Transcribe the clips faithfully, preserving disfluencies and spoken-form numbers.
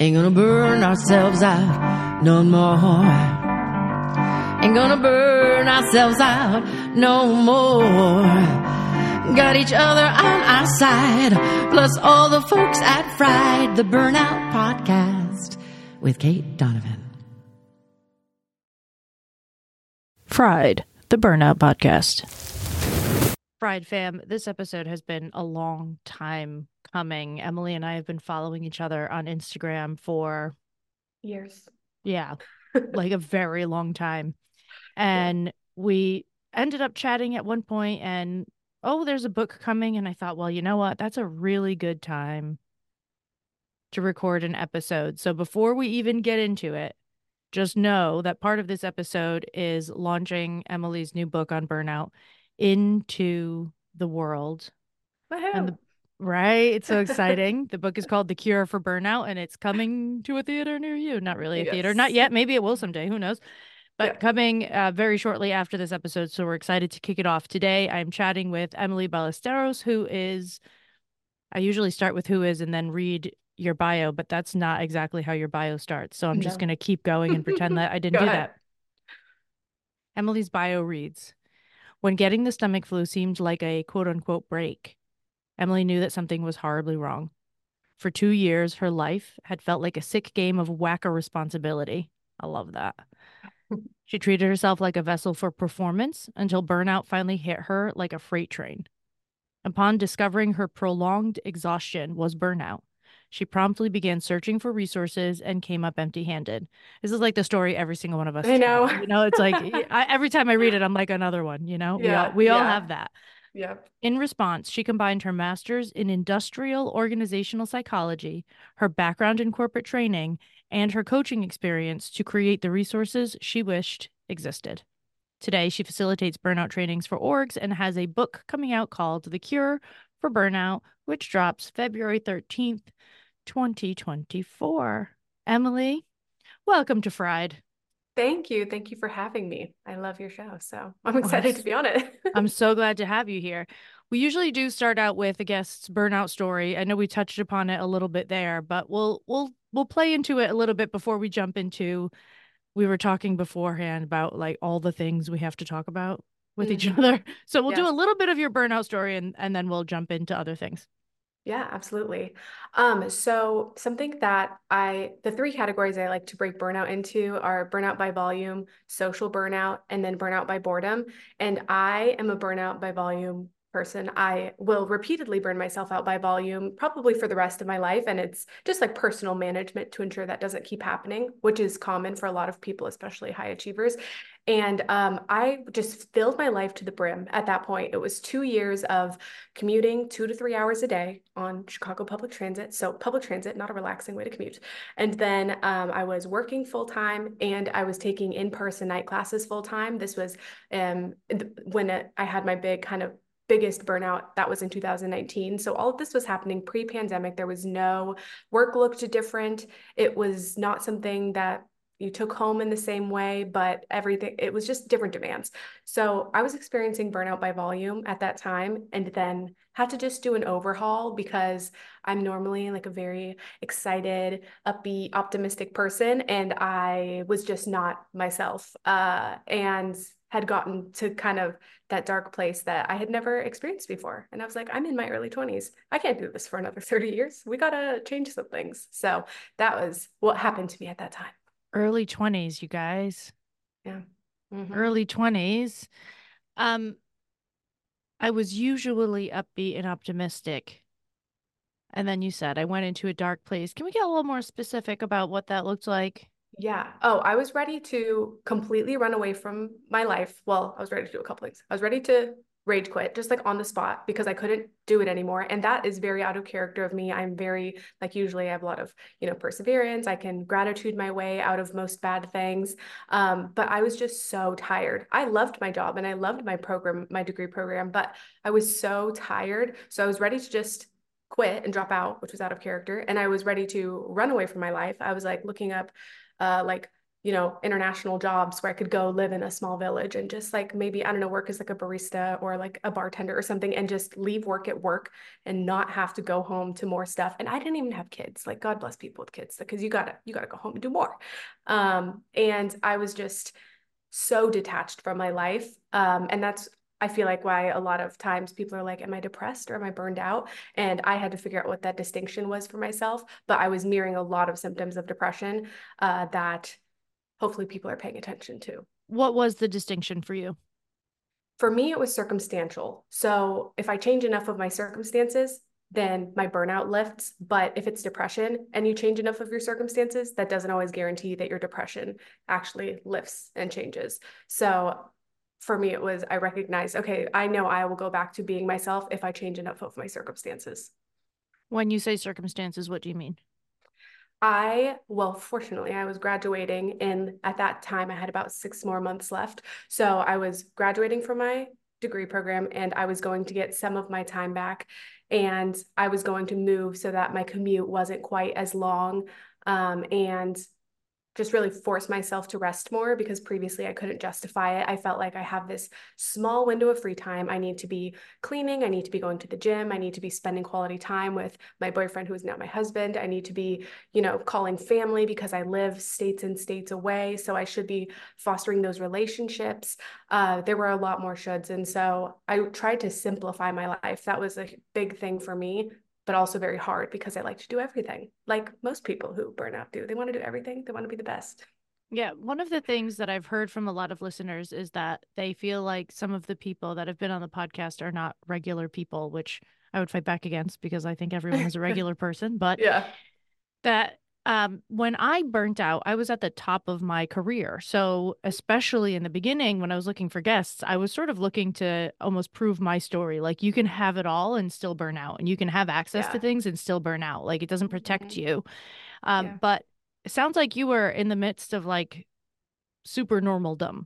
Ain't gonna burn ourselves out no more. Ain't gonna burn ourselves out no more. Got each other on our side, plus all the folks at Fried, the Burnout Podcast with Kate Donovan. Fried, the Burnout Podcast. Fried fam, this episode has been a long time coming. Emily and I have been following each other on Instagram for years. Yeah, like a very long time. And yeah. we ended up chatting at one point and, oh, there's a book coming. And I thought, well, you know what? That's a really good time to record an episode. So before we even get into it, just know that part of this episode is launching Emily's new book on burnout into the world. And the, right? It's so exciting. The book is called The Cure for Burnout, and it's coming to a theater near you. Not really a yes. theater. Not yet. Maybe it will someday. Who knows? But yeah. coming uh, very shortly after this episode. So we're excited to kick it off. Today, I'm chatting with Emily Ballesteros, who is, I usually start with who is and then read your bio, but that's not exactly how your bio starts. So I'm no. just going to keep going and pretend that I didn't do ahead. that. Emily's bio reads, when getting the stomach flu seemed like a quote-unquote break, Emily knew that something was horribly wrong. For two years, her life had felt like a sick game of whacker responsibility. I love that. She treated herself like a vessel for performance until burnout finally hit her like a freight train. Upon discovering her prolonged exhaustion was burnout, she promptly began searching for resources and came up empty-handed. This is like the story every single one of us I know. Tell. You know, it's like I, every time I read it, I'm like another one, you know? Yeah, we all, we yeah. all have that. Yep. In response, she combined her master's in industrial organizational psychology, her background in corporate training, and her coaching experience to create the resources she wished existed. Today, she facilitates burnout trainings for orgs and has a book coming out called The Cure for Burnout, which drops February thirteenth, twenty twenty-four. Emily, welcome to Fried. Thank you. Thank you for having me. I love your show, so I'm excited to be on it. I'm so glad to have you here. We usually do start out with a guest's burnout story. I know we touched upon it a little bit there, but we'll we'll we'll play into it a little bit before we jump into. We were talking beforehand about like all the things we have to talk about with mm-hmm. each other. So we'll yes. do a little bit of your burnout story and and then we'll jump into other things. Yeah, absolutely. Um, so something that I, the three categories I like to break burnout into are burnout by volume, social burnout, and then burnout by boredom. And I am a burnout by volume person. I will repeatedly burn myself out by volume, probably for the rest of my life. And it's just like personal management to ensure that doesn't keep happening, which is common for a lot of people, especially high achievers. And um, I just filled my life to the brim at that point. It was two years of commuting two to three hours a day on Chicago public transit. So public transit, not a relaxing way to commute. And then um, I was working full time and I was taking in-person night classes full time. This was um, when I had my big kind of biggest burnout. That was in two thousand nineteen. So all of this was happening pre-pandemic. There was no work looked different. It was not something that you took home in the same way, but everything, it was just different demands. So I was experiencing burnout by volume at that time and then had to just do an overhaul because I'm normally like a very excited, upbeat, optimistic person. And I was just not myself uh, and had gotten to kind of that dark place that I had never experienced before. And I was like, I'm in my early twenties. I can't do this for another thirty years. We got to change some things. So that was what happened to me at that time. Early twenties, you guys. Yeah. Mm-hmm. Early twenties. Um, I was usually upbeat and optimistic. And then you said I went into a dark place. Can we get a little more specific about what that looked like? Yeah. Oh, I was ready to completely run away from my life. Well, I was ready to do a couple things. I was ready to rage quit just like on the spot because I couldn't do it anymore. And that is very out of character of me. I'm very like, usually I have a lot of, you know, perseverance. I can gratitude my way out of most bad things. Um, but I was just so tired. I loved my job and I loved my program, my degree program, but I was so tired. So I was ready to just quit and drop out, which was out of character. And I was ready to run away from my life. I was like looking up uh, like you know, international jobs where I could go live in a small village and just like maybe, I don't know, work as like a barista or like a bartender or something and just leave work at work and not have to go home to more stuff. And I didn't even have kids. Like God bless people with kids because you gotta, you gotta go home and do more. Um, and I was just so detached from my life. Um, and that's, I feel like why a lot of times people are like, am I depressed or am I burned out? And I had to figure out what that distinction was for myself. But I was mirroring a lot of symptoms of depression uh, that hopefully people are paying attention to. What was the distinction for you? For me, it was circumstantial. So if I change enough of my circumstances, then my burnout lifts. But if it's depression and you change enough of your circumstances, that doesn't always guarantee that your depression actually lifts and changes. So for me, it was, I recognized, okay, I know I will go back to being myself if I change enough of my circumstances. When you say circumstances, what do you mean? I, well, fortunately, I was graduating, and at that time, I had about six more months left. So I was graduating from my degree program, and I was going to get some of my time back, and I was going to move so that my commute wasn't quite as long. Um, and just really force myself to rest more because previously I couldn't justify it. I felt like I have this small window of free time. I need to be cleaning. I need to be going to the gym. I need to be spending quality time with my boyfriend, who is now my husband. I need to be, you know, calling family because I live states and states away. So I should be fostering those relationships. Uh, there were a lot more shoulds. And so I tried to simplify my life. That was a big thing for me, but also very hard because I like to do everything, like most people who burn out do. They want to do everything. They want to be the best. Yeah, one of the things that I've heard from a lot of listeners is that they feel like some of the people that have been on the podcast are not regular people, which I would fight back against because I think everyone is a regular person. But Yeah. that um, when I burnt out, I was at the top of my career. So, especially in the beginning, when I was looking for guests, I was sort of looking to almost prove my story. Like, you can have it all and still burn out, and you can have access to Yeah. things and still burn out. Like, it doesn't protect Mhm. you. Um, Yeah. but it sounds like you were in the midst of like super normaldom.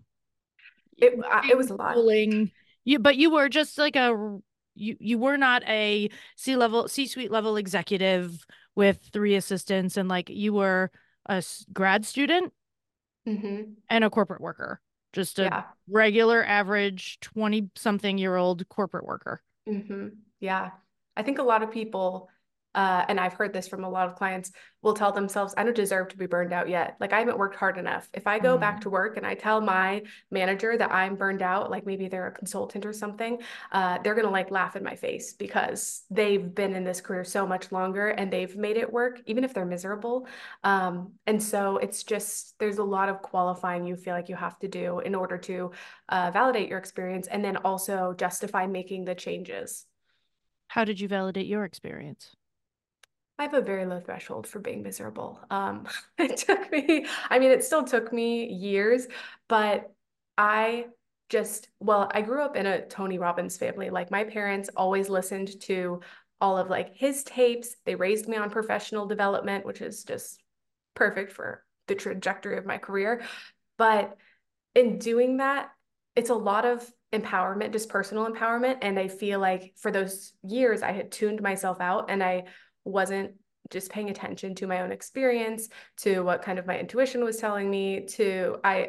It uh, it Working, was a lot. schooling, you, but you were just like a you you were not a C level, C-suite level executive with three assistants, and like you were a s- grad student Hmm. and a corporate worker, just a Yeah. regular average twenty something year old corporate worker. Hmm. Yeah. I think a lot of people, uh, and I've heard this from a lot of clients, will tell themselves, I don't deserve to be burned out yet. Like I haven't worked hard enough. If I go back Mm. to work and I tell my manager that I'm burned out, like maybe they're a consultant or something, uh, they're gonna like laugh in my face because they've been in this career so much longer and they've made it work, even if they're miserable. Um, and so it's just, there's a lot of qualifying you feel like you have to do in order to uh, validate your experience and then also justify making the changes. How did you validate your experience? I have a very low threshold for being miserable. Um, it took me, I mean, it still took me years, but I just, well, I grew up in a Tony Robbins family. Like my parents always listened to all of like his tapes. They raised me on professional development, which is just perfect for the trajectory of my career. But in doing that, it's a lot of empowerment, just personal empowerment. And I feel like for those years, I had tuned myself out and I wasn't just paying attention to my own experience, to what kind of my intuition was telling me, to I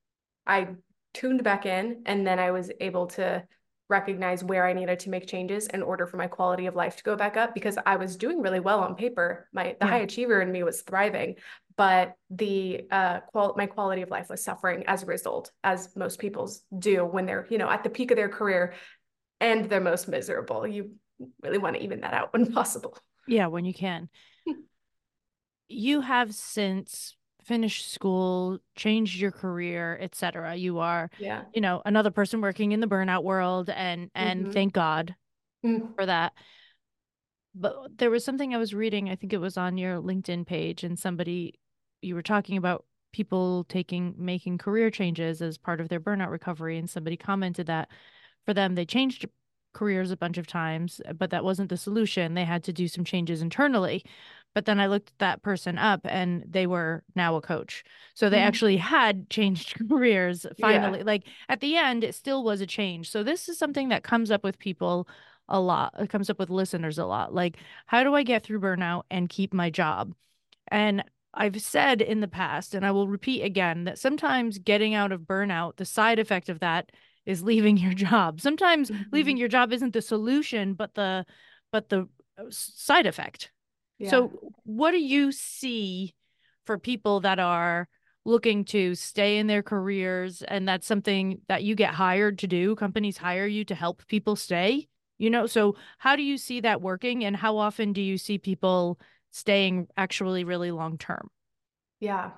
I tuned back in and then I was able to recognize where I needed to make changes in order for my quality of life to go back up because I was doing really well on paper. My the high Yeah. achiever in me was thriving, but the uh qual my quality of life was suffering as a result, as most people's do when they're, you know, at the peak of their career and they're most miserable. You really want to even that out when possible. Yeah, when you can. You have since finished school, changed your career, et cetera. You are, Yeah. you know, another person working in the burnout world, and and Mm-hmm. thank God Mm. for that. But there was something I was reading, I think it was on your LinkedIn page, and somebody, you were talking about people taking making career changes as part of their burnout recovery, and somebody commented that for them they changed careers a bunch of times, but that wasn't the solution. They had to do some changes internally. But then I looked that person up and they were now a coach. So they Mm. actually had changed careers Yeah. finally. Like at the end, it still was a change. So this is something that comes up with people a lot. It comes up with listeners a lot. Like, how do I get through burnout and keep my job? And I've said in the past, and I will repeat again, that sometimes getting out of burnout, the side effect of that is leaving your job. Sometimes Mhm. leaving your job isn't the solution, but the but the uh, side effect. Yeah. So what do you see for people that are looking to stay in their careers, and that's something that you get hired to do? Companies hire you to help people stay, you know? So how do you see that working, and how often do you see people staying actually really long term? Yeah.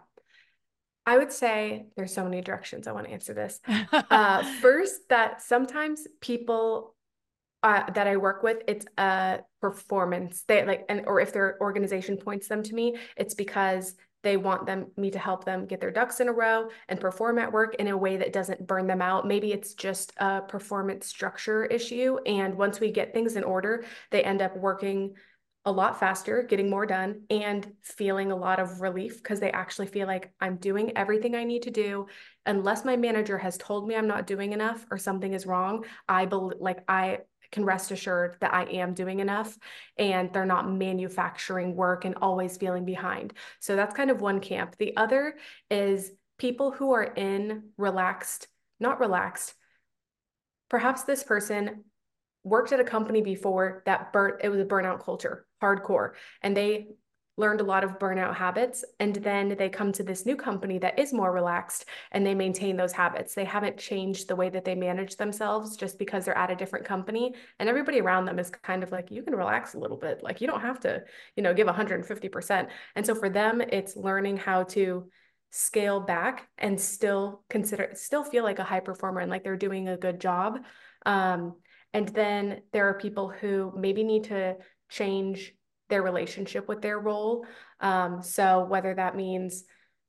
I would say there's so many directions I want to answer this. Uh, first, that sometimes people uh, that I work with, it's a performance. They like, and or if their organization points them to me, it's because they want them me to help them get their ducks in a row and perform at work in a way that doesn't burn them out. Maybe it's just a performance structure issue, and once we get things in order, they end up working a lot faster, getting more done, and feeling a lot of relief because they actually feel like I'm doing everything I need to do. Unless my manager has told me I'm not doing enough or something is wrong, I believe like I can rest assured that I am doing enough, and they're not manufacturing work and always feeling behind. So that's kind of one camp. The other is people who are in relaxed, not relaxed. Perhaps this person worked at a company before that burnt, it was a burnout culture, hardcore, and they learned a lot of burnout habits. And then they come to this new company that is more relaxed and they maintain those habits. They haven't changed the way that they manage themselves just because they're at a different company. And everybody around them is kind of like, you can relax a little bit. Like you don't have to, you know, give one hundred fifty percent. And so for them, it's learning how to scale back and still consider, still feel like a high performer and like they're doing a good job. Um, and then there are people who maybe need to change their relationship with their role. Um, so whether that means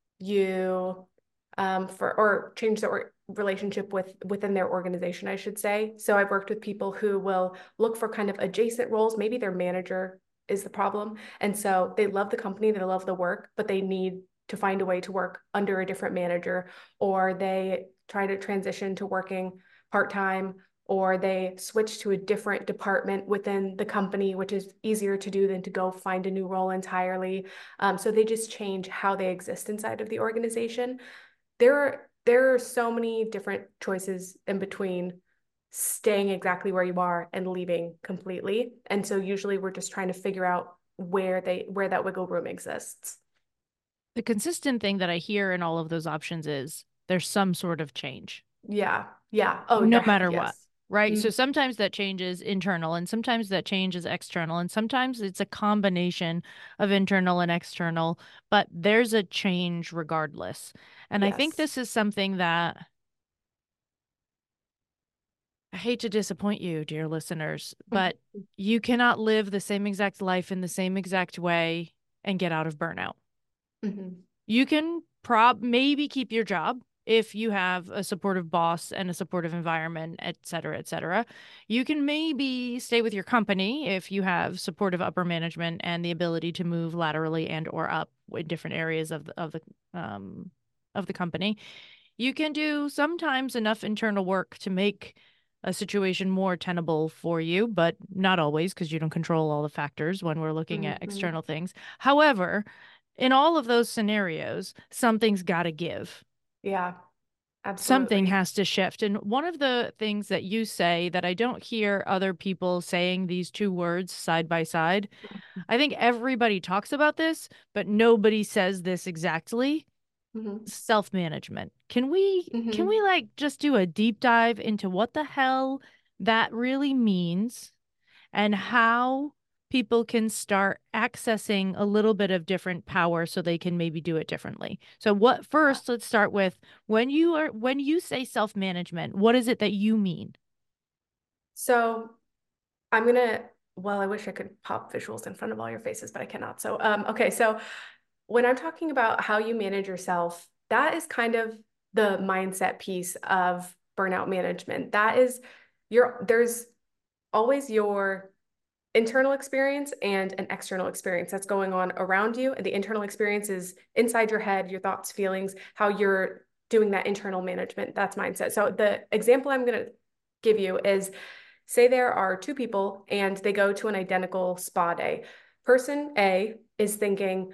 you um, for or change the or relationship with within their organization, I should say. So I've worked with people who will look for kind of adjacent roles. Maybe their manager is the problem. And so they love the company, they love the work, but they need to find a way to work under a different manager, or they try to transition to working part-time, or they switch to a different department within the company, which is easier to do than to go find a new role entirely. Um, so they just change how they exist inside of the organization. There are there are so many different choices in between staying exactly where you are and leaving completely. And so usually we're just trying to figure out where they where that wiggle room exists. The consistent thing that I hear in all of those options is there's some sort of change, Yeah. Yeah. Oh, no there, matter what. yes. Right. So Mhm. sometimes that change is internal, and sometimes that change is external, and sometimes it's a combination of internal and external, but there's a change regardless. And I think Yes. this is something that I hate to disappoint you, dear listeners, but you cannot live the same exact life in the same exact way and get out of burnout. Mhm. You can prob maybe keep your job if you have a supportive boss and a supportive environment, et cetera, et cetera. You can maybe stay with your company if you have supportive upper management and the ability to move laterally and or up in different areas of the, of the um of the company. You can do sometimes enough internal work to make a situation more tenable for you, but not always because you don't control all the factors when we're looking at Mhm. external things. However, in all of those scenarios, something's got to give. Yeah, Something absolutely. has to shift. And one of the things that you say that I don't hear other people saying these two words side by side, I think everybody talks about this, but nobody says this exactly. Mhm. Self-management. Can we can we Mhm. like just do a deep dive into what the hell that really means and how people can start accessing a little bit of different power so they can maybe do it differently. So what first, let's start with when you are when you say self-management, what is it that you mean? So I'm gonna, well, I wish I could pop visuals in front of all your faces, but I cannot. So, um, okay, so when I'm talking about how you manage yourself, that is kind of the mindset piece of burnout management. That is your, there's always your internal experience and an external experience that's going on around you. And the internal experience is inside your head, your thoughts, feelings, how you're doing that internal management. That's mindset. So the example I'm going to give you is, say there are two people and they go to an identical spa day. Person A is thinking,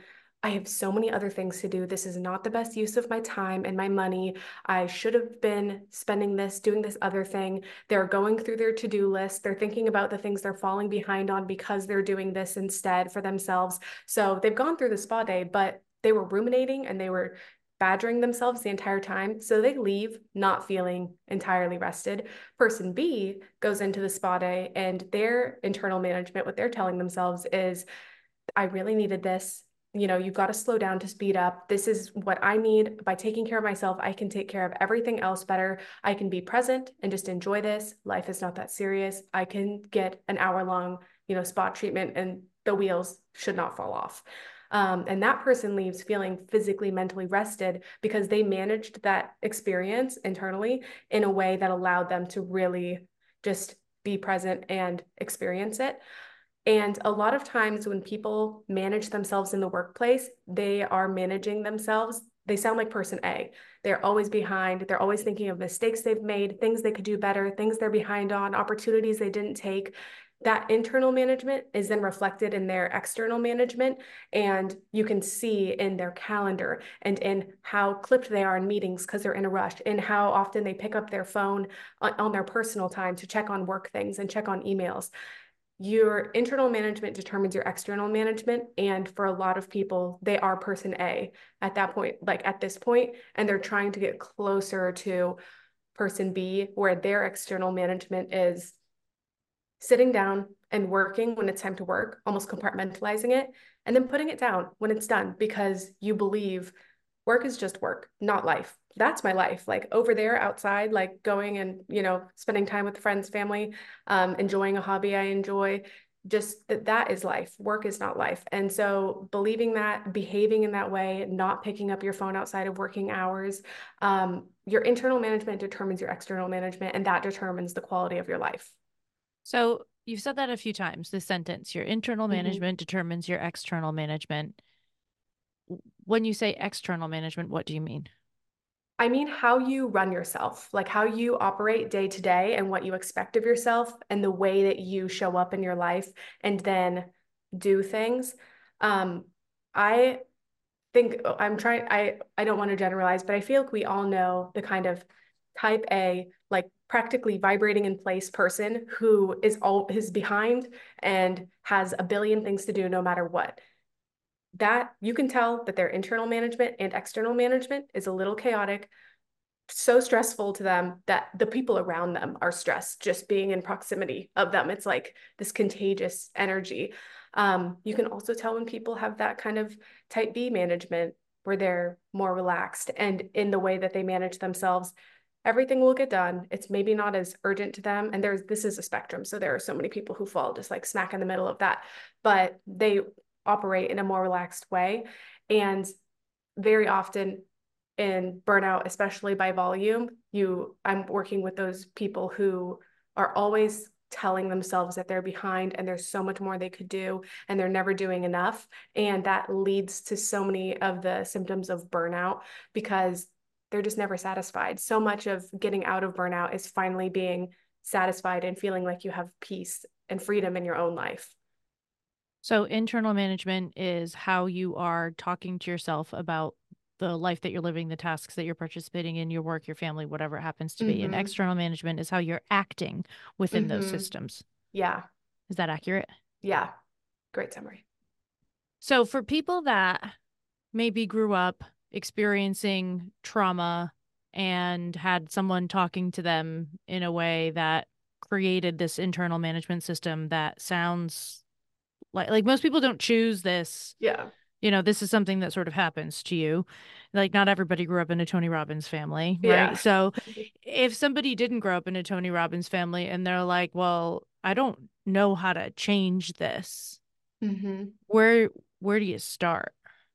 I have so many other things to do. This is not the best use of my time and my money. I should have been spending this, doing this other thing. They're going through their to-do list. They're thinking about the things they're falling behind on because they're doing this instead for themselves. So they've gone through the spa day, but they were ruminating and they were badgering themselves the entire time. So they leave not feeling entirely rested. Person B goes into the spa day and their internal management, what they're telling themselves is, I really needed this. You know, you've got to slow down to speed up. This is what I need. By taking care of myself, I can take care of everything else better. I can be present and just enjoy this. Life is not that serious. I can get an hour long, you know, spa treatment and the wheels should not fall off. Um, and that person leaves feeling physically, mentally rested because they managed that experience internally in a way that allowed them to really just be present and experience it. And a lot of times when people manage themselves in the workplace, they are managing themselves. They sound like person A. They're always behind. They're always thinking of mistakes they've made, things they could do better, things they're behind on, opportunities they didn't take. That internal management is then reflected in their external management. And you can see in their calendar and in how clipped they are in meetings because they're in a rush, and how often they pick up their phone on, on their personal time to check on work things and check on emails. Your internal management determines your external management. And for a lot of people, they are person A at that point, like at this point, and they're trying to get closer to person B, where their external management is sitting down and working when it's time to work, almost compartmentalizing it, and then putting it down when it's done because you believe work is just work, not life. That's my life. Like over there outside, like going and, you know, spending time with friends, family, um, enjoying a hobby I enjoy, just that that is life. Work is not life. And so believing that, behaving in that way, not picking up your phone outside of working hours, um, your internal management determines your external management, and that determines the quality of your life. So you've said that a few times, this sentence, your internal management mm-hmm. determines your external management. When you say external management, what do you mean? I mean, how you run yourself, like how you operate day to day and what you expect of yourself and the way that you show up in your life and then do things. Um, I think I'm trying, I, I don't want to generalize, but I feel like we all know the kind of type A, like practically vibrating in place person who is all is behind and has a billion things to do no matter what. That you can tell that their internal management and external management is a little chaotic, so stressful to them that the people around them are stressed just being in proximity of them. It's like this contagious energy. Um, you can also tell when people have that kind of type B management where they're more relaxed and in the way that they manage themselves, everything will get done. It's maybe not as urgent to them. And there's this is a spectrum. So there are so many people who fall just like smack in the middle of that, but they operate in a more relaxed way. And very often in burnout, especially by volume, you I'm working with those people who are always telling themselves that they're behind and there's so much more they could do and they're never doing enough. And that leads to so many of the symptoms of burnout because they're just never satisfied. So much of getting out of burnout is finally being satisfied and feeling like you have peace and freedom in your own life. So internal management is how you are talking to yourself about the life that you're living, the tasks that you're participating in, your work, your family, whatever it happens to mm-hmm. be. And external management is how you're acting within mm-hmm. those systems. Yeah. Is that accurate? Yeah. Great summary. So for people that maybe grew up experiencing trauma and had someone talking to them in a way that created this internal management system that sounds like, like most people don't choose this. Yeah. You know, this is something that sort of happens to you. Like not everybody grew up in a Tony Robbins family, right? Yeah. So if somebody didn't grow up in a Tony Robbins family and they're like, well, I don't know how to change this. Mm-hmm. Where, where do you start?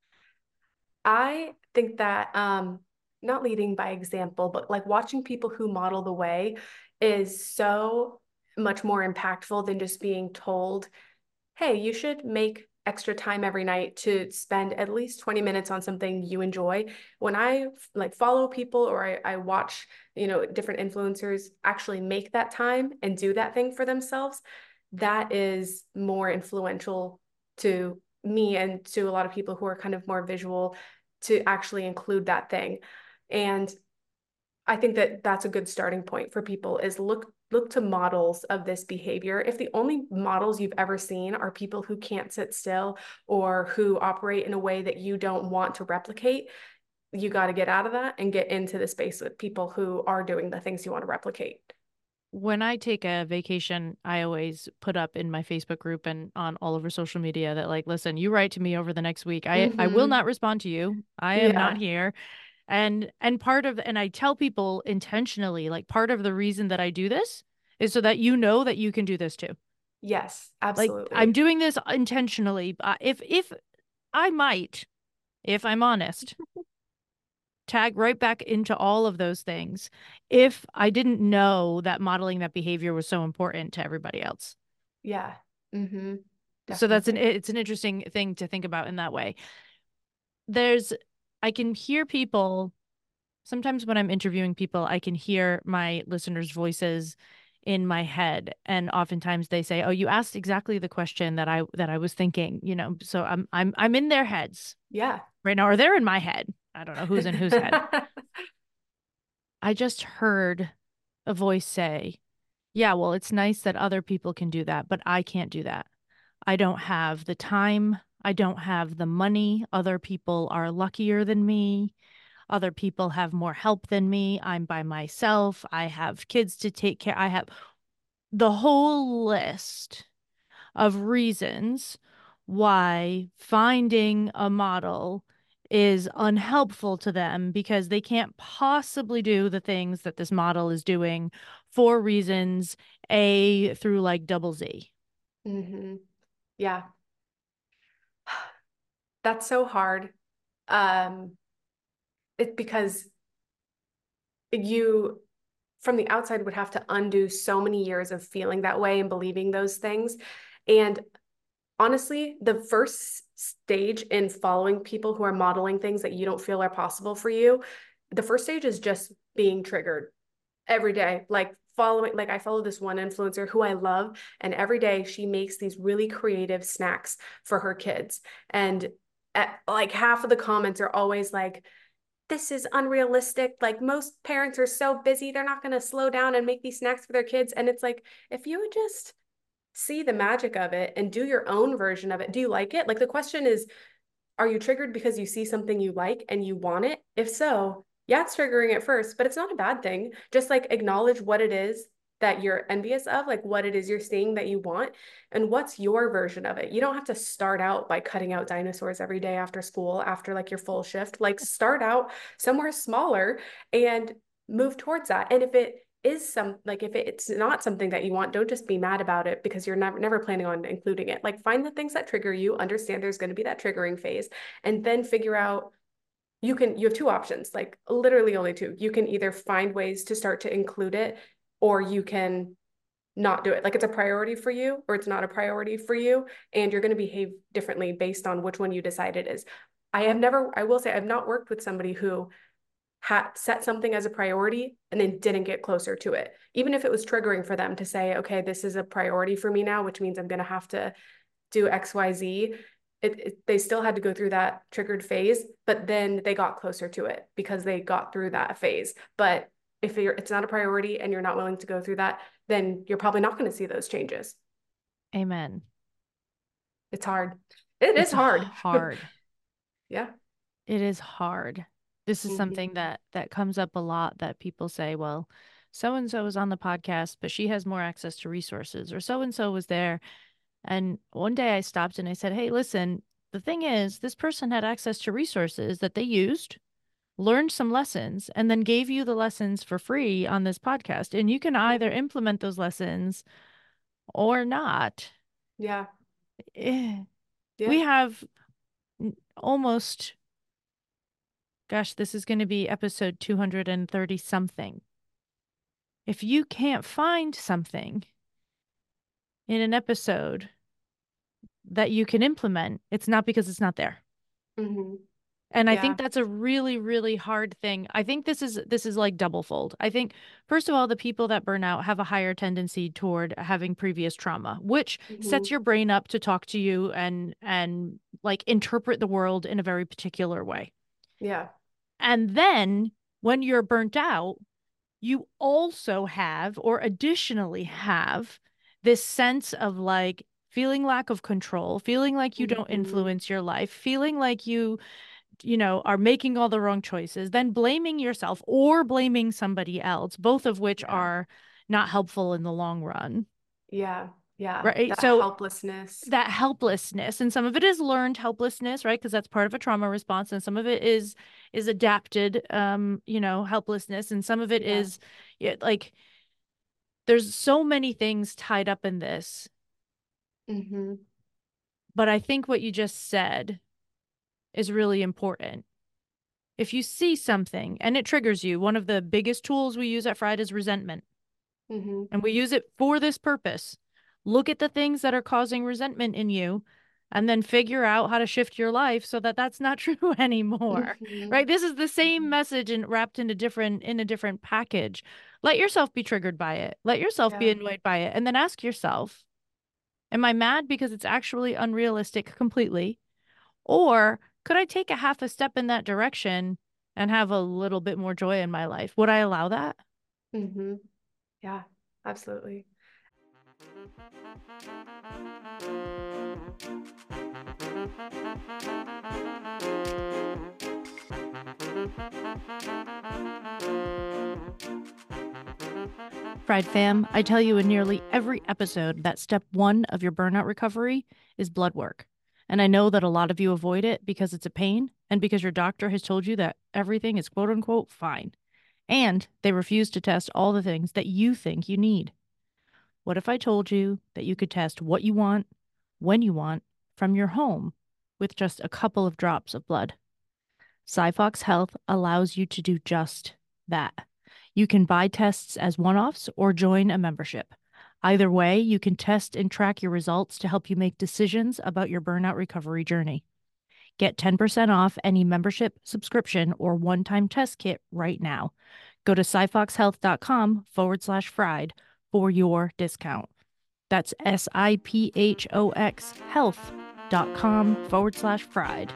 I think that um, not leading by example, but like watching people who model the way is so much more impactful than just being told, hey, you should make extra time every night to spend at least twenty minutes on something you enjoy. When I like follow people or I, I watch, you know, different influencers actually make that time and do that thing for themselves, that is more influential to me and to a lot of people who are kind of more visual to actually include that thing. And I think that that's a good starting point for people is look look to models of this behavior. If the only models you've ever seen are people who can't sit still or who operate in a way that you don't want to replicate, you got to get out of that and get into the space with people who are doing the things you want to replicate. When I take a vacation, I always put up in my Facebook group and on all over social media that, like, listen, you write to me over the next week. I, I will Mm-hmm. not respond to you. I am not Yeah. here. And and part of and I tell people intentionally, like, part of the reason that I do this is so that you know that you can do this too. Yes, Like, I'm absolutely. doing this intentionally. Uh, if if I might, if I'm honest, tag right back into all of those things if I didn't know that modeling that behavior was so important to everybody else. Yeah. Mm-hmm. So that's an Definitely. it's an interesting thing to think about in that way. There's I can hear people sometimes when I'm interviewing people, I can hear my listeners' voices in my head, and oftentimes they say, "Oh, you asked exactly the question that I that I was thinking," you know. So I'm I'm I'm in their heads Yeah. right now, or they're in my head. I don't know who's in whose head. I just heard a voice say, "Yeah, well, it's nice that other people can do that, but I can't do that. I don't have the time. I don't have the money. Other people are luckier than me. Other people have more help than me. I'm by myself. I have kids to take care. I have the whole list of reasons why finding a model is unhelpful to them because they can't possibly do the things that this model is doing for reasons A through like double Z." Mm-hmm. Yeah. That's so hard. Um, it's because you from the outside would have to undo so many years of feeling that way and believing those things. And honestly, the first stage in following people who are modeling things that you don't feel are possible for you, the first stage is just being triggered every day. Like following, like I follow this one influencer who I love, and every day she makes these really creative snacks for her kids. And at, like half of the comments are always like, this is unrealistic. Like most parents are so busy, they're not going to slow down and make these snacks for their kids. And it's like, if you would just see the magic of it and do your own version of it, do you like it? Like the question is, are you triggered because you see something you like and you want it? If so, yeah, it's triggering at first, but it's not a bad thing. Just like acknowledge what it is that you're envious of, like what it is you're seeing that you want, and what's your version of it. You don't have to start out by cutting out dinosaurs every day after school, after like your full shift. Like start out somewhere smaller and move towards that. And if it is some like if it's not something that you want, don't just be mad about it because you're never never planning on including it. Like find the things that trigger you, understand there's going to be that triggering phase, and then figure out you can you have two options, like literally only two. You can either find ways to start to include it, or you can not do it. Like it's a priority for you or it's not a priority for you, and you're going to behave differently based on which one you decide it is. I have never, I will say, I've not worked with somebody who had set something as a priority and then didn't get closer to it. Even if it was triggering for them to say, okay, this is a priority for me now, which means I'm going to have to do X, Y, Z. It, it, they still had to go through that triggered phase, but then they got closer to it because they got through that phase. But if you're, it's not a priority and you're not willing to go through that, then you're probably not going to see those changes. Amen. It's hard. It is It's hard. hard. Yeah. It is hard. This is Mm-hmm. something that that comes up a lot that people say, well, so and so is on the podcast, but she has more access to resources, or so and so was there. And one day I stopped and I said, "Hey, listen, the thing is, this person had access to resources that they used, learned some lessons, and then gave you the lessons for free on this podcast. And you can either Mm-hmm. implement those lessons or not." Yeah. Eh, Yeah. We have n- almost, gosh, this is going to be episode two hundred thirty something. If you can't find something in an episode that you can implement, it's not because it's not there. Mm-hmm. And I think Yeah. that's a really, really hard thing. I think this is this is like double fold. I think first of all, the people that burn out have a higher tendency toward having previous trauma, which sets Hmm. your brain up to talk to you and and like interpret the world in a very particular way. Yeah. And then when you're burnt out, you also have or additionally have this sense of like feeling lack of control, feeling like you don't Hmm. influence your life, feeling like you you know, are making all the wrong choices, then blaming yourself or blaming somebody else, both of which Yeah. are not helpful in the long run. Yeah. Yeah. Right. That So helplessness. that helplessness, and some of it is learned helplessness, right? Because that's part of a trauma response, and some of it is is adapted um, you know, helplessness, and some of it Yeah. is yeah, like there's so many things tied up in this. Hmm. But I think what you just said is really important. If you see something and it triggers you, one of the biggest tools we use at Fried is resentment. Hmm. And we use it for this purpose. Look at the things that are causing resentment in you and then figure out how to shift your life so that that's not true anymore. Hmm. Right? This is the same message and wrapped in a different in a different package. Let yourself be triggered by it. Let yourself be Yeah. annoyed by it and then ask yourself, am I mad because it's actually unrealistic completely? Or could I take a half a step in that direction and have a little bit more joy in my life? Would I allow that? Hmm. Yeah. Absolutely. Fried fam, I tell you in nearly every episode that step one of your burnout recovery is blood work. And I know that a lot of you avoid it because it's a pain and because your doctor has told you that everything is quote unquote fine. And they refuse to test all the things that you think you need. What if I told you that you could test what you want, when you want, from your home with just a couple of drops of blood? Cyfox Health allows you to do just that. You can buy tests as one offs or join a membership. Either way, you can test and track your results to help you make decisions about your burnout recovery journey. Get ten percent off any membership, subscription, or one time test kit right now. Go to siphoxhealth.com forward slash fried for your discount. That's S I P H O X health.com forward slash fried.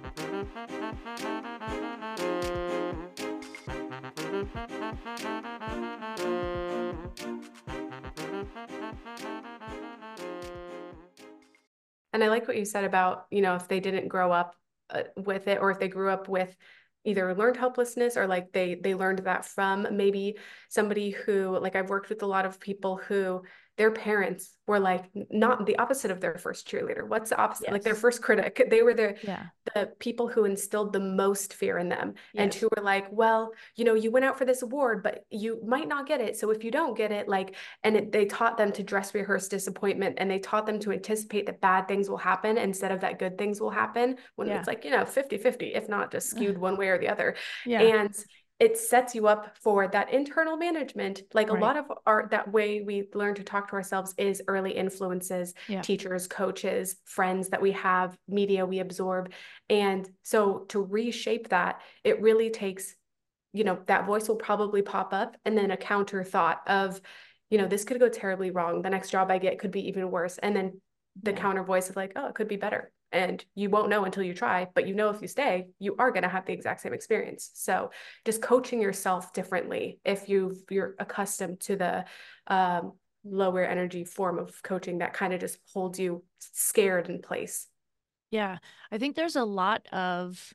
And I like what you said about, you know, if they didn't grow up uh, with it, or if they grew up with either learned helplessness, or like they they learned that from maybe somebody who, like, I've worked with a lot of people who their parents were like not the opposite of their first cheerleader. What's the opposite? Like their Yes. first critic. They were the Yeah. the people who instilled the most fear in them, and Yes. who were like, well, you know, you went out for this award, but you might not get it. So if you don't get it, like, and it, they taught them to dress rehearse disappointment, and they taught them to anticipate that bad things will happen instead of that good things will happen, when Yeah. it's like, you know, fifty fifty, if not just skewed one way or the other. Yeah. And it sets you up for that internal management. Like a Right. lot of our, that way we learn to talk to ourselves is early influences, Yeah. teachers, coaches, friends that we have, media we absorb. And so to reshape that, it really takes, you know, that voice will probably pop up, and then a counter thought of, you know, this could go terribly wrong. The next job I get could be even worse. And then the Yeah. counter voice is like, oh, it could be better. And you won't know until you try, but you know, if you stay, you are going to have the exact same experience. So just coaching yourself differently, if you you're accustomed to the um, lower energy form of coaching that kind of just holds you scared in place. Yeah. I think there's a lot of,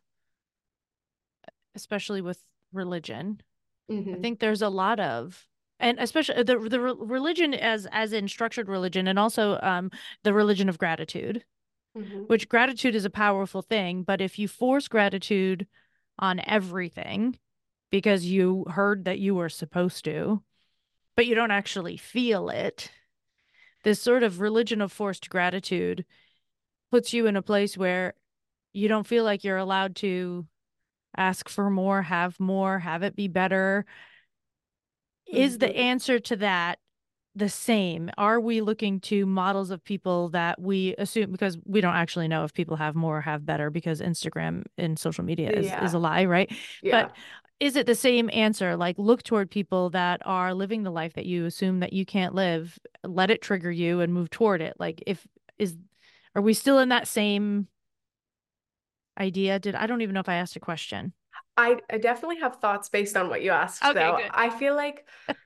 especially with religion, I Hmm. think there's a lot of, and especially the the re- religion as as in structured religion, and also um the religion of gratitude, Hmm. which gratitude is a powerful thing, but if you force gratitude on everything because you heard that you were supposed to, but you don't actually feel it, this sort of religion of forced gratitude puts you in a place where you don't feel like you're allowed to ask for more, have more, have it be better. Is the Hmm. answer to that the same? Are we looking to models of people that we assume, because we don't actually know if people have more or have better, because Instagram and social media is, is Yeah. a lie, right? Yeah. But is it the same answer? Like, look toward people that are living the life that you assume that you can't live, let it trigger you and move toward it. Like, if is, are we still in that same idea? Did I don't even know if I asked a question. I, I definitely have thoughts based on what you asked, Okay, though. good. I feel like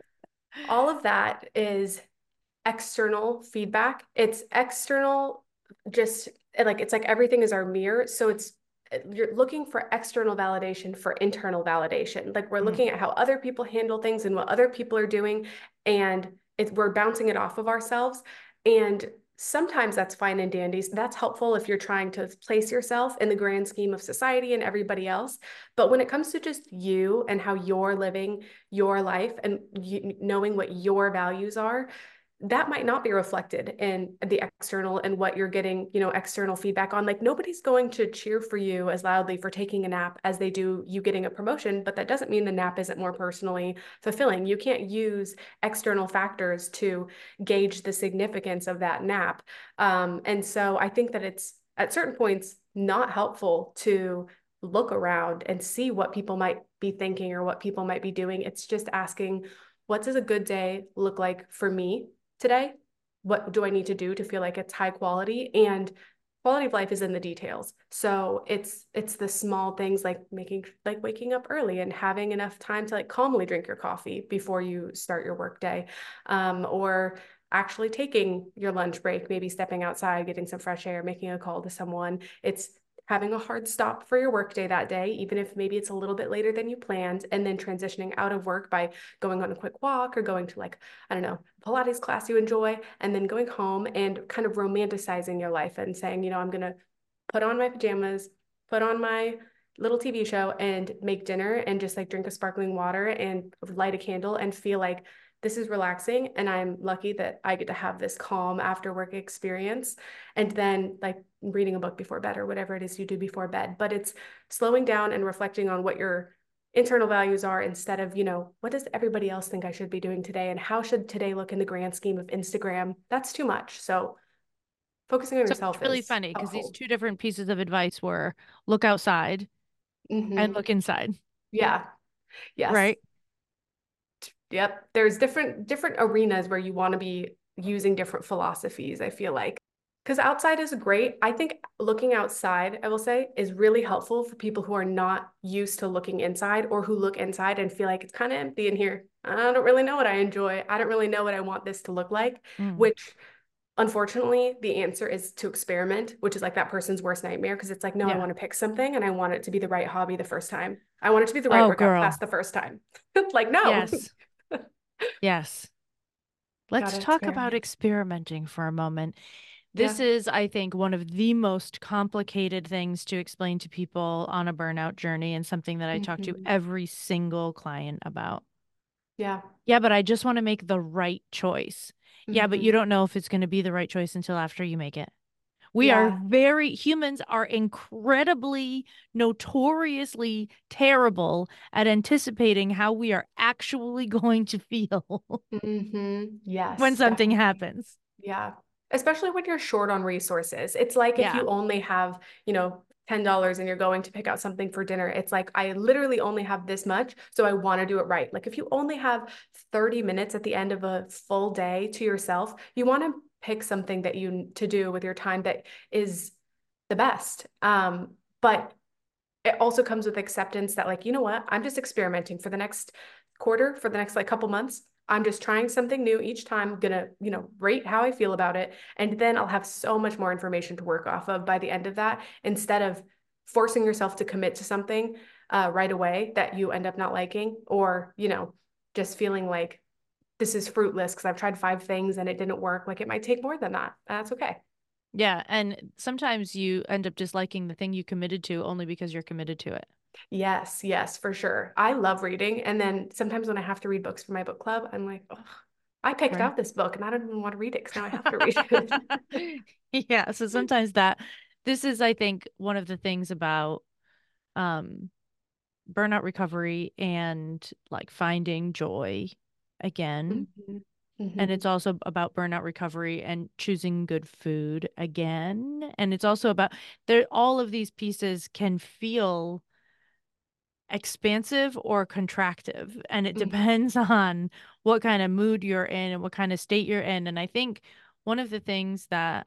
all of that is external feedback. It's external, just like it's like everything is our mirror. So it's you're looking for external validation for internal validation. Like we're Mm. looking at how other people handle things and what other people are doing, and it's we're bouncing it off of ourselves. And sometimes that's fine and dandy. That's helpful if you're trying to place yourself in the grand scheme of society and everybody else. But when it comes to just you and how you're living your life and you, knowing what your values are, that might not be reflected in the external and what you're getting, you know, external feedback on. Like nobody's going to cheer for you as loudly for taking a nap as they do you getting a promotion, but that doesn't mean the nap isn't more personally fulfilling. You can't use external factors to gauge the significance of that nap. Um, and so I think that it's at certain points not helpful to look around and see what people might be thinking or what people might be doing. It's just asking, what does a good day look like for me today? What do I need to do to feel like it's high quality? And quality of life is in the details. So it's it's the small things like making like waking up early and having enough time to like calmly drink your coffee before you start your work day, um, or actually taking your lunch break, maybe stepping outside, getting some fresh air, making a call to someone. It's having a hard stop for your workday that day, even if maybe it's a little bit later than you planned, and then transitioning out of work by going on a quick walk or going to like, I don't know, Pilates class you enjoy, and then going home and kind of romanticizing your life and saying, you know, I'm going to put on my pajamas, put on my little T V show and make dinner and just like drink a sparkling water and light a candle and feel like this is relaxing and I'm lucky that I get to have this calm after work experience. And then like reading a book before bed or whatever it is you do before bed. But it's slowing down and reflecting on what your internal values are instead of, you know, what does everybody else think I should be doing today? And how should today look in the grand scheme of Instagram? That's too much. So focusing on So it's yourself really is funny because these helpful. two different pieces of advice were look outside and Mm-hmm. look inside, Yeah. Yes. right? Yep. There's different different arenas where you want to be using different philosophies, I feel like. Because outside is great. I think looking outside, I will say, is really helpful for people who are not used to looking inside or who look inside and feel like it's kind of empty in here. I don't really know what I enjoy. I don't really know what I want this to look like, Mm. which unfortunately, the answer is to experiment, which is like that person's worst nightmare because it's like, no, I Yeah. want to pick something and I want it to be the right hobby the first time. I want it to be the right Oh, workout girl. class the first time. Like, no. Yes. Yes. Let's Gotta talk about experiment. experimenting for a moment. This Yeah. is, I think, one of the most complicated things to explain to people on a burnout journey and something that I talk to Mhm. every single client about. Yeah. Yeah, but I just want to make the right choice. Yeah, but you Hmm. don't know if it's going to be the right choice until after you make it. We are Yeah. very, humans are incredibly, notoriously terrible at anticipating how we are actually going to feel Hmm. when Yes, something definitely. happens. Yeah. Especially when you're short on resources. It's like if Yeah. you only have, you know, ten dollars and you're going to pick out something for dinner, it's like, I literally only have this much, so I want to do it right. Like if you only have thirty minutes at the end of a full day to yourself, you want to pick something that you to do with your time that is the best. Um, but it also comes with acceptance that like, you know what, I'm just experimenting for the next quarter, for the next like couple months. I'm just trying something new each time, gonna, you know, rate how I feel about it. And then I'll have so much more information to work off of by the end of that, instead of forcing yourself to commit to something uh, right away that you end up not liking, or, you know, just feeling like this is fruitless because I've tried five things and it didn't work. Like it might take more than that. That's okay. Yeah. And sometimes you end up disliking the thing you committed to only because you're committed to it. Yes, yes, for sure. I love reading. And then sometimes when I have to read books for my book club, I'm like, oh, I picked Right. out this book and I don't even want to read it because now I have to read it. Yeah. So sometimes that, this is, I think, one of the things about um, burnout recovery and like finding joy again Mhm. And Mm-hmm. it's also about burnout recovery and choosing good food again. And it's also about there, all of these pieces can feel expansive or contractive. And it Mm-hmm. depends on what kind of mood you're in and what kind of state you're in. And I think one of the things that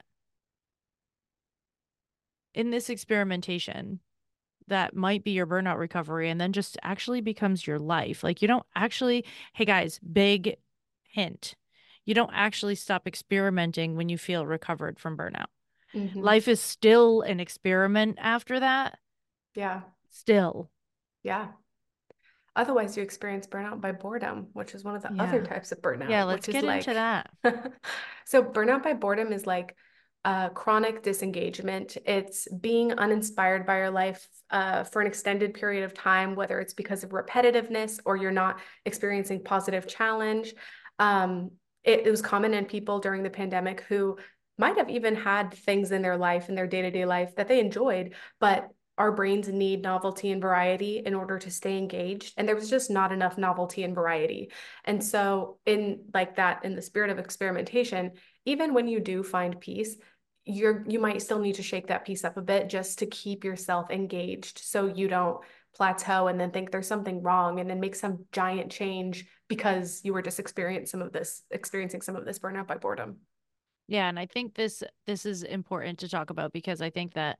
in this experimentation that might be your burnout recovery and then just actually becomes your life. Like you don't actually, hey guys, big hint. You don't actually stop experimenting when you feel recovered from burnout. Mm-hmm. Life is still an experiment after that. Yeah. Still. Yeah. Otherwise, you experience burnout by boredom, which is one of the other Yeah. types of Yeah, burnout, let's which is get into like, that. so burnout by boredom is like uh, chronic disengagement. It's being uninspired by your life uh, for an extended period of time, whether it's because of repetitiveness or you're not experiencing positive challenge. Um, it, it was common in people during the pandemic who might have even had things in their life, in their day-to-day life that they enjoyed, but our brains need novelty and variety in order to stay engaged. And there was just not enough novelty and variety. And so, in like that, in the spirit of experimentation, even when you do find peace, you're you might still need to shake that piece up a bit just to keep yourself engaged so you don't plateau and then think there's something wrong and then make some giant change because you were just experiencing some of this experiencing some of this burnout by boredom. Yeah, and I think this this is important to talk about because I think that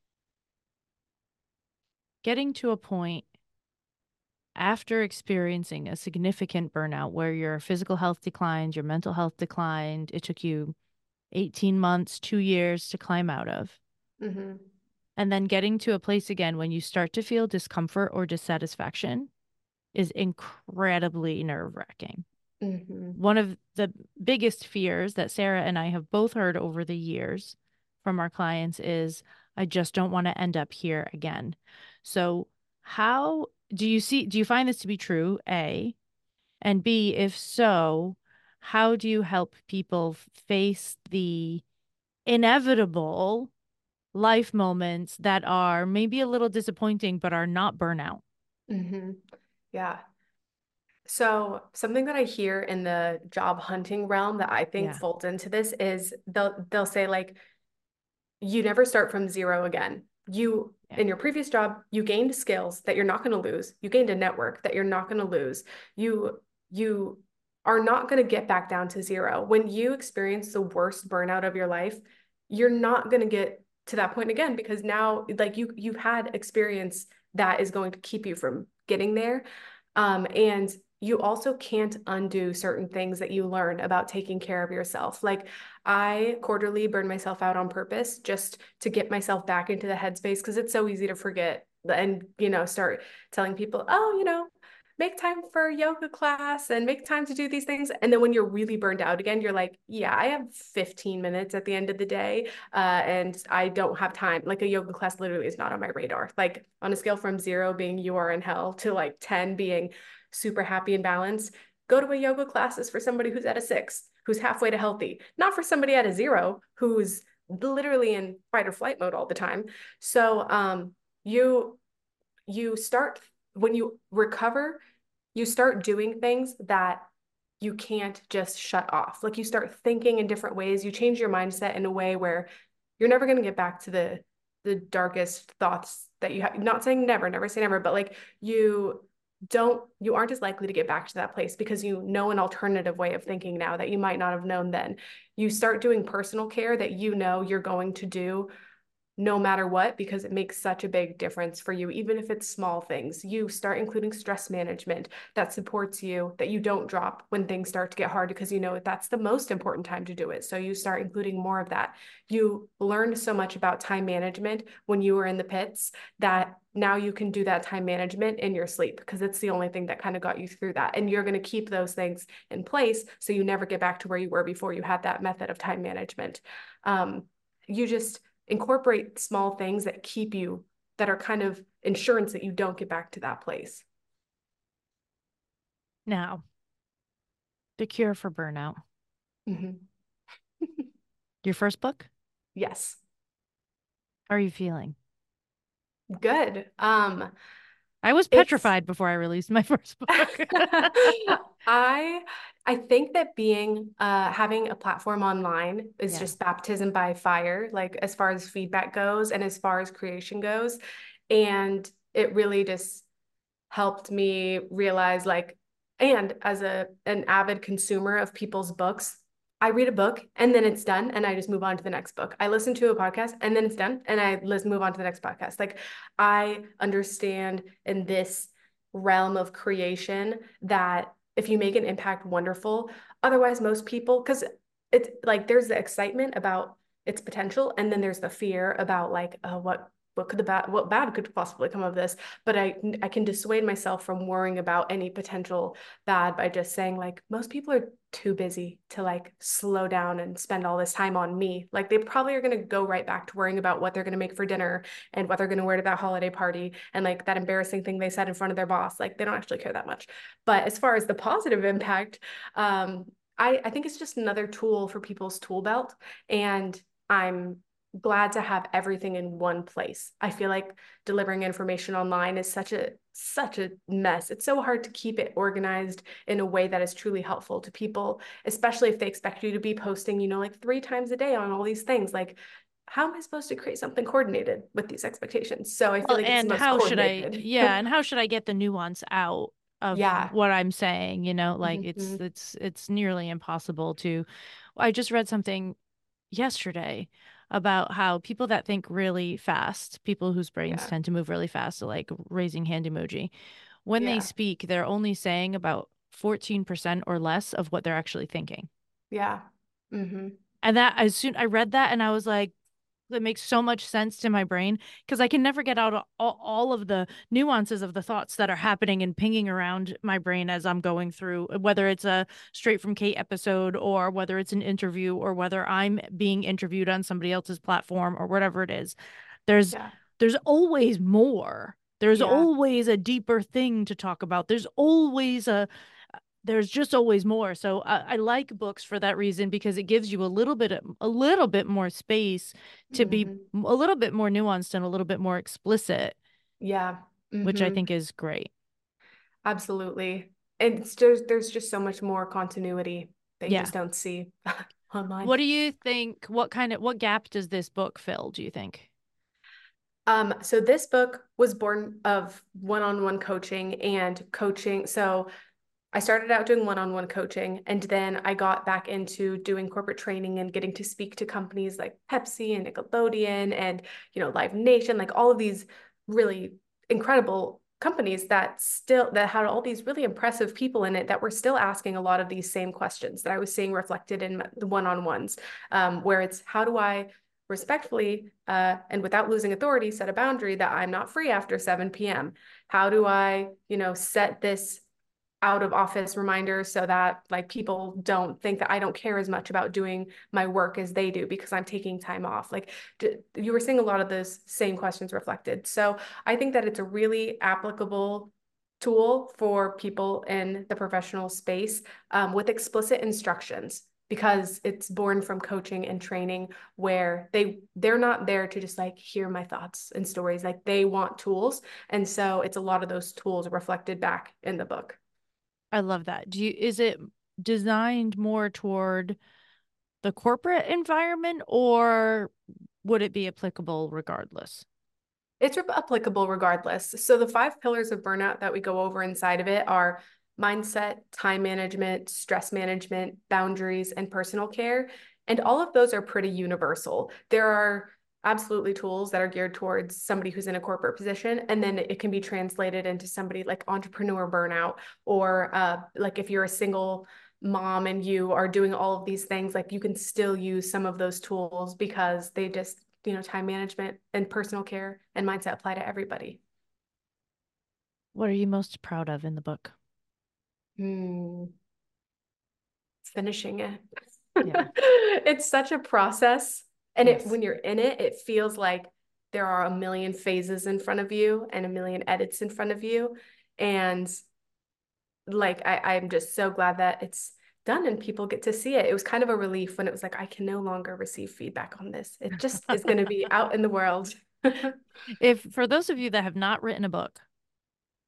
getting to a point after experiencing a significant burnout where your physical health declined, your mental health declined, it took you eighteen months, two years to climb out of. Mm-hmm. And then getting to a place again when you start to feel discomfort or dissatisfaction is incredibly nerve wracking. Mm-hmm. One of the biggest fears that Sarah and I have both heard over the years from our clients is, I just don't want to end up here again. So, how do you see, do you find this to be true? A, and B, if so, how do you help people face the inevitable life moments that are maybe a little disappointing, but are not burnout? Mm-hmm. Yeah. So something that I hear in the job hunting realm that I think Yeah. folds into this is they'll they'll say like you never start from zero again. You Yeah. in your previous job, you gained skills that you're not going to lose. You gained a network that you're not going to lose. You you are not going to get back down to zero. When you experience the worst burnout of your life, you're not going to get to that point again because now like you you've had experience that is going to keep you from getting there. Um, and you also can't undo certain things that you learn about taking care of yourself. Like I quarterly burn myself out on purpose just to get myself back into the headspace because it's so easy to forget and, you know, start telling people, oh, you know, make time for yoga class and make time to do these things. And then when you're really burned out again, you're like, yeah, I have fifteen minutes at the end of the day uh, and I don't have time. Like a yoga class literally is not on my radar. Like on a scale from zero being you are in hell to like ten being super happy and balanced, go to a yoga class is for somebody who's at a six, who's halfway to healthy, not for somebody at a zero who's literally in fight or flight mode all the time. So um, you you start when you recover, you start doing things that you can't just shut off. Like you start thinking in different ways. You change your mindset in a way where you're never going to get back to the the darkest thoughts that you have. Not saying never, never say never, but like you don't you aren't as likely to get back to that place because you know an alternative way of thinking now that you might not have known then. You start doing personal care that you know you're going to do no matter what, because it makes such a big difference for you, even if it's small things. You start including stress management that supports you, that you don't drop when things start to get hard, because you know that's the most important time to do it. So you start including more of that. You learned so much about time management when you were in the pits that now you can do that time management in your sleep because it's the only thing that kind of got you through that. And you're going to keep those things in place so you never get back to where you were before you had that method of time management. Um, you just incorporate small things that keep you, that are kind of insurance that you don't get back to that place. Now, The Cure for Burnout. Mm-hmm. Your first book? Yes. How are you feeling? Good. Um, I was It's petrified before I released my first book. I I think that being uh having a platform online is Yeah. just baptism by fire, like as far as feedback goes and as far as creation goes. And it really just helped me realize like, and as a an avid consumer of people's books, I read a book and then it's done and I just move on to the next book. I listen to a podcast and then it's done and I let's move on to the next podcast. Like I understand in this realm of creation that if you make an impact, wonderful. Otherwise, most people, because it's like there's the excitement about its potential and then there's the fear about like, oh, what what could the bad what bad could possibly come of this, but I I can dissuade myself from worrying about any potential bad by just saying like most people are too busy to like slow down and spend all this time on me. Like they probably are going to go right back to worrying about what they're going to make for dinner and what they're going to wear to that holiday party and like that embarrassing thing they said in front of their boss. Like they don't actually care that much. But as far as the positive impact, um, I, I think it's just another tool for people's tool belt. And I'm glad to have everything in one place. I feel like delivering information online is such a such a mess. It's so hard to keep it organized in a way that is truly helpful to people, especially if they expect you to be posting, you know, like three times a day on all these things. Like, how am I supposed to create something coordinated with these expectations? So I feel Well, like it's the and most how should I, coordinated. yeah, and how should I get the nuance out of Yeah. what I'm saying? You know, like it's Mhm. it's it's nearly impossible to. I just read something yesterday about how people that think really fast, people whose brains Yeah. tend to move really fast, so like raising hand emoji, when they Yeah. speak, they're only saying about fourteen percent or less of what they're actually thinking. Yeah. hmm And that as soon I read that and I was like, that makes so much sense to my brain because I can never get out all, all of the nuances of the thoughts that are happening and pinging around my brain as I'm going through, whether it's a straight from Kate episode or whether it's an interview or whether I'm being interviewed on somebody else's platform or whatever it is. There's Yeah. there's always more. There's Yeah. always a deeper thing to talk about. There's always a there's just always more. So I, I like books for that reason because it gives you a little bit of, a little bit more space to be hmm a little bit more nuanced and a little bit more explicit, Yeah. which I hmm think is great. Absolutely. It's just there's just so much more continuity that you Yeah. just don't see online. What do you think? What kind of what gap does this book fill, do you think? Um, so this book was born of one-on-one coaching and coaching. So I started out doing one-on-one coaching, and then I got back into doing corporate training and getting to speak to companies like Pepsi and Nickelodeon and, you know, Live Nation, like all of these really incredible companies that still that had all these really impressive people in it that were still asking a lot of these same questions that I was seeing reflected in the one-on-ones, um, where it's how do I respectfully uh, and without losing authority set a boundary that I'm not free after seven p m. How do I, you know, set this out of office reminders so that like people don't think that I don't care as much about doing my work as they do because I'm taking time off. Like you were seeing a lot of those same questions reflected. So I think that it's a really applicable tool for people in the professional space um, with explicit instructions because it's born from coaching and training where they they're not there to just like hear my thoughts and stories, like they want tools, and so it's a lot of those tools reflected back in the book. I love that. Do you is it designed more toward the corporate environment or would it be applicable regardless? It's applicable regardless. So the five pillars of burnout that we go over inside of it are mindset, time management, stress management, boundaries, and personal care. And all of those are pretty universal. There are absolutely tools that are geared towards somebody who's in a corporate position, and then it can be translated into somebody like entrepreneur burnout, or uh, like if you're a single mom and you are doing all of these things, like you can still use some of those tools because they just, you know, time management and personal care and mindset apply to everybody. What are you most proud of in the book? Hmm. Finishing it. Yeah. It's such a process. And it Yes. when you're in it, it feels like there are a million phases in front of you and a million edits in front of you. And like I, I'm just so glad that it's done and people get to see it. It was kind of a relief when it was like, I can no longer receive feedback on this. It just is going to be out in the world. If for those of you that have not written a book,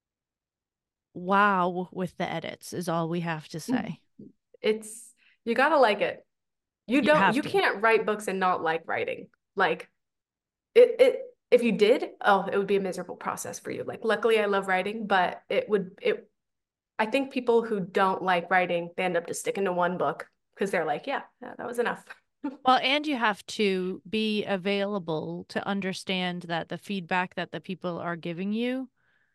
wow with the edits is all we have to say. It's, you gotta like it. You You don't, have you to. can't write books and not like writing. Like it, it, if you did, oh, it would be a miserable process for you. Like, luckily I love writing, but it would, it, I think people who don't like writing, they end up just sticking to one book because they're like, yeah, yeah, that was enough. Well, and you have to be available to understand that the feedback that the people are giving you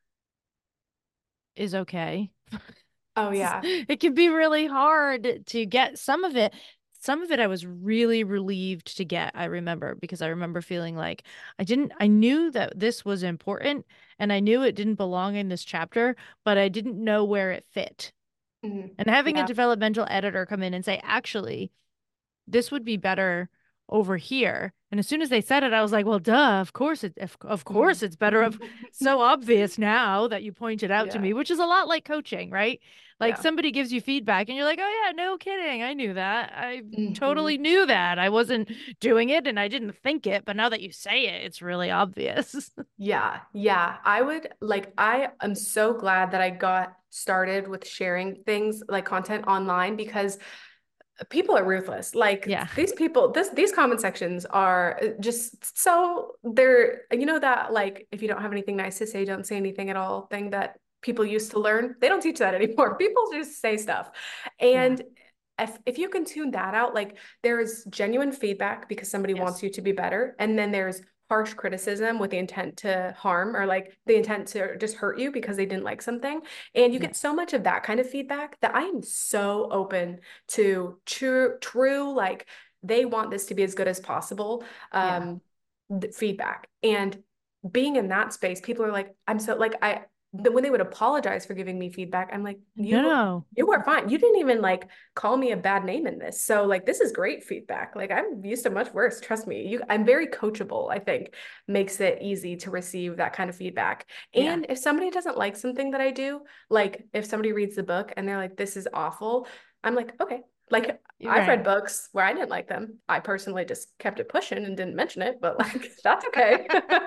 is okay. Oh yeah. It can be really hard to get some of it. Some of it I was really relieved to get, I remember, because I remember feeling like I didn't, I knew that this was important and I knew it didn't belong in this chapter, but I didn't know where it fit. Mhm. And having a Yeah. developmental editor come in and say, actually, this would be better over here. And as soon as they said it, I was like, well, duh, of course it, of, of course Mhm. it's better. Of so obvious now that you pointed out to Yeah. me, which is a lot like coaching, right? Like Yeah. somebody gives you feedback and you're like, oh yeah, no kidding. I knew that. I Mhm. totally knew that. I wasn't doing it and I didn't think it, but now that you say it, it's really obvious. Yeah, yeah. I would like, I am so glad that I got started with sharing things like content online because people are ruthless. Like Yeah. these people, this these comment sections are just so they're, you know, that like if you don't have anything nice to say, don't say anything at all thing that people used to learn. They don't teach that anymore. People just say stuff. Yeah. And if if you can tune that out, like there's genuine feedback because somebody wants Yes. you to be better, and then there's harsh criticism with the intent to harm or like the intent to just hurt you because they didn't like something. And you get Yes. so much of that kind of feedback that I am so open to true, true, like they want this to be as good as possible, Yeah. um, feedback. And being in that space, people are like, I'm so like, I, when they would apologize for giving me feedback, I'm like, No, you, no. you are fine. You didn't even like call me a bad name in this. So like, this is great feedback. Like I'm used to much worse. Trust me. You, I'm very coachable, I think makes it easy to receive that kind of feedback. Yeah. And if somebody doesn't like something that I do, like if somebody reads the book and they're like, this is awful, I'm like, okay. Like You're I've right. read books where I didn't like them. I personally just kept it pushing and didn't mention it, but like that's okay.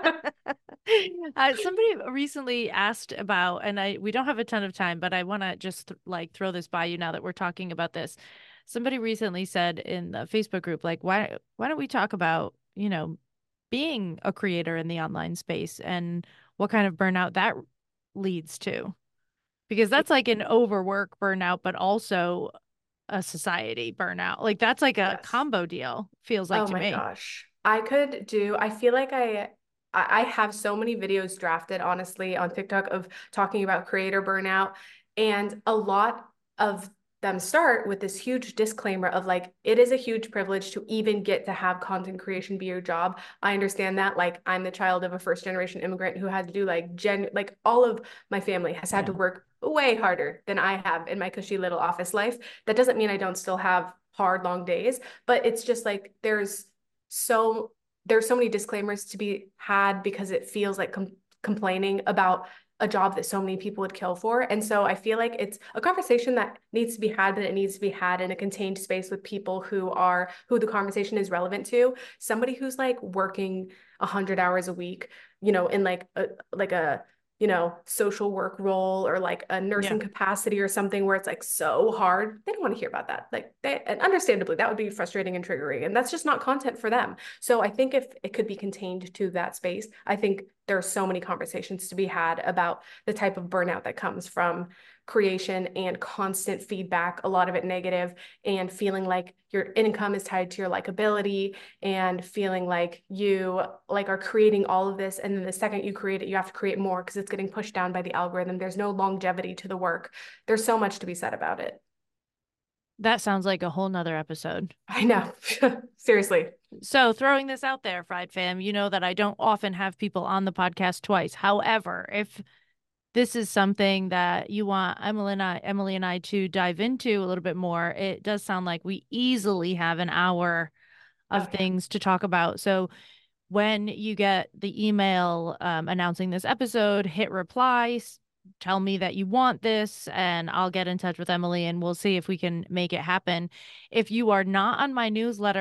Uh, somebody recently asked about, and I we don't have a ton of time, but I want to just th- like throw this by you now that we're talking about this. Somebody recently said in the Facebook group, like, why why don't we talk about, you know, being a creator in the online space and what kind of burnout that leads to? Because that's like an overwork burnout, but also a society burnout. Like that's like a Yes. combo deal, feels like Oh to my me. gosh. I could do, I feel like I I I have so many videos drafted, honestly, on TikTok of talking about creator burnout. And a lot of them start with this huge disclaimer of like, it is a huge privilege to even get to have content creation be your job. I understand that. Like, I'm the child of a first generation immigrant who had to do like gen, like all of my family has had Yeah. to work way harder than I have in my cushy little office life. That doesn't mean I don't still have hard, long days, but it's just like there's so there's so many disclaimers to be had because it feels like com complaining about a job that so many people would kill for. And so I feel like it's a conversation that needs to be had, but it needs to be had in a contained space with people who are who the conversation is relevant to. Somebody who's like working a hundred hours a week, you know, in like a like a you know, social work role or like a Yeah. nursing capacity or something where it's like so hard, they don't want to hear about that. Like they, and understandably, that would be frustrating and triggering, and that's just not content for them. So I think if it could be contained to that space, I think there are so many conversations to be had about the type of burnout that comes from creation and constant feedback, a lot of it negative, and feeling like your income is tied to your likability and feeling like you like are creating all of this, and then the second you create it you have to create more because it's getting pushed down by the algorithm. There's no longevity to the work. There's so much to be said about it. That sounds like a whole nother episode. I know. Seriously. So, throwing this out there, Fried Fam, you know that I don't often have people on the podcast twice. However, if this is something that you want Emily and I, Emily and I to dive into a little bit more, it does sound like we easily have an hour of Oh yeah. things to talk about. So, when you get the email um, announcing this episode, hit reply, tell me that you want this, and I'll get in touch with Emily and we'll see if we can make it happen. If you are not on my newsletter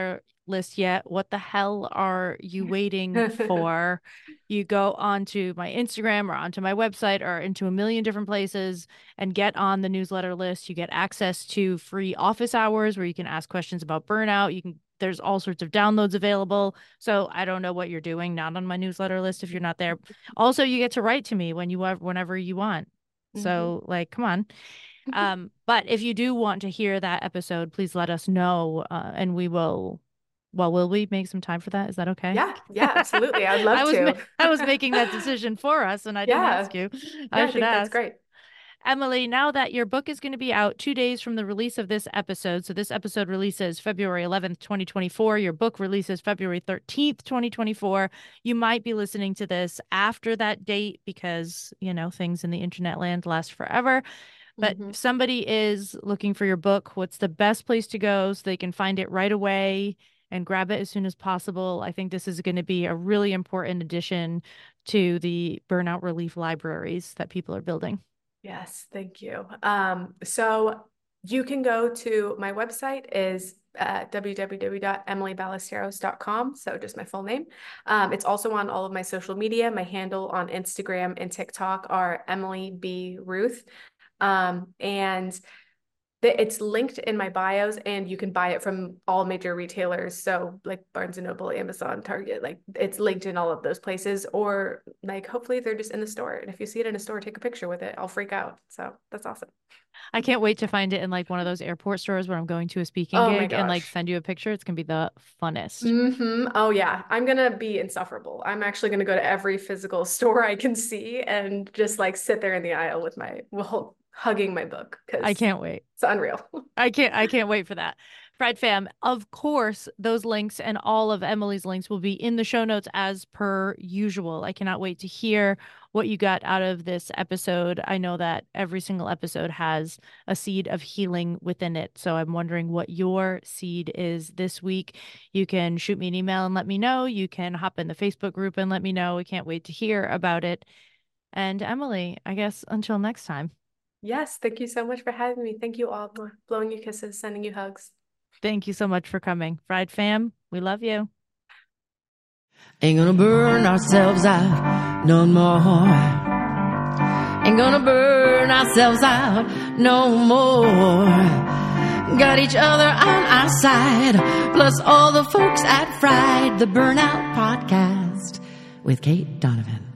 list yet, what the hell are you waiting for? You go onto my Instagram or onto my website or into a million different places and get on the newsletter list. You get access to free office hours where you can ask questions about burnout. You can There's all sorts of downloads available. So I don't know what you're doing not on my newsletter list if you're not there. Also, you get to write to me when you whenever you want. So mm-hmm. like, come on. Um, but if you do want to hear that episode, please let us know, uh, and we will. Well, will we make some time for that? Is that okay? Yeah, yeah, absolutely. I'd love I was to. Ma- I was making that decision for us, and I didn't yeah. ask you. Yeah, I, I should think ask. That's great. Emily, now that your book is going to be out two days from the release of this episode, so this episode releases February eleventh, twenty twenty-four. Your book releases February thirteenth, twenty twenty-four. You might be listening to this after that date because, you know, things in the internet land last forever. But mm-hmm. if somebody is looking for your book, what's the best place to go so they can find it right away and grab it as soon as possible? I think this is going to be a really important addition to the burnout relief libraries that people are building. Yes, thank you. Um, so you can go to my website is uh, w w w dot emily ballesteros dot com. So just my full name. Um, it's also on all of my social media. My handle on Instagram and TikTok are Emily B. Ruth. Um, and the, it's linked in my bios, and you can buy it from all major retailers. So like Barnes and Noble, Amazon, Target, like it's linked in all of those places, or like hopefully they're just in the store. And if you see it in a store, take a picture with it. I'll freak out. So that's awesome. I can't wait to find it in like one of those airport stores where I'm going to a speaking oh gig and like send you a picture. It's going to be the funnest. Mm-hmm. Oh yeah. I'm going to be insufferable. I'm actually going to go to every physical store I can see and just like sit there in the aisle with my, well, hugging my book. I can't wait. It's unreal. I can't, I can't wait for that. Fried Fam, of course, those links and all of Emily's links will be in the show notes as per usual. I cannot wait to hear what you got out of this episode. I know that every single episode has a seed of healing within it. So I'm wondering what your seed is this week. You can shoot me an email and let me know. You can hop in the Facebook group and let me know. We can't wait to hear about it. And Emily, I guess until next time. Yes, thank you so much for having me. Thank you all for blowing you kisses, sending you hugs. Thank you so much for coming. Fried Fam, we love you. Ain't gonna burn ourselves out no more. Ain't gonna burn ourselves out no more. Got each other on our side, plus all the folks at Fried, the Burnout Podcast with Kate Donovan.